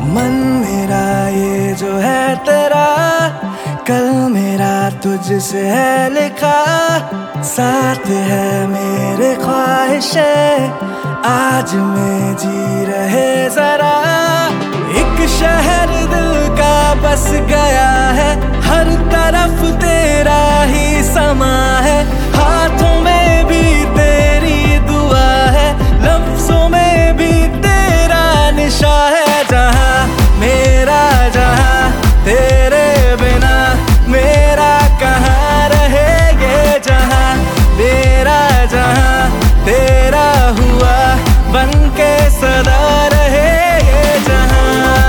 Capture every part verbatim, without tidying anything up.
मन मेरा ये जो है तेरा, कल मेरा तुझसे है लिखा। साथ है मेरे ख्वाहिशें, आज में जी रहे जरा। एक शहर दिल का बस गया है, हर तरफ तेरा ही समा है। हाथों में भी तेरी दुआ है, लफ्जों में भी तेरा निशा है। जहां मेरा जहां तेरे बिना मेरा कहाँ रहे ये जहां। मेरा जहां तेरा हुआ बन के सदा रहे ये जहां।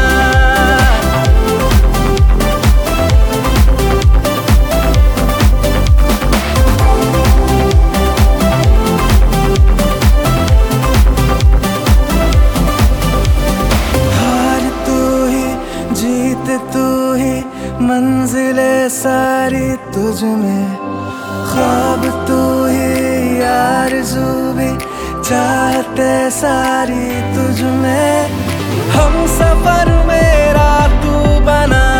हार तू ही जीत तू ही, मंजिले सारी तुझ में। ख्वाब तू ही आरज़ू भी, चाहते सारी तुझ में। हम सफर मेरा तू बना